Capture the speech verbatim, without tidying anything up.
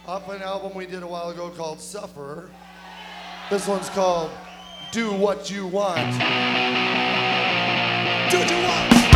off an album we did a while ago called Suffer. This one's called Do What You Want. Do what you want.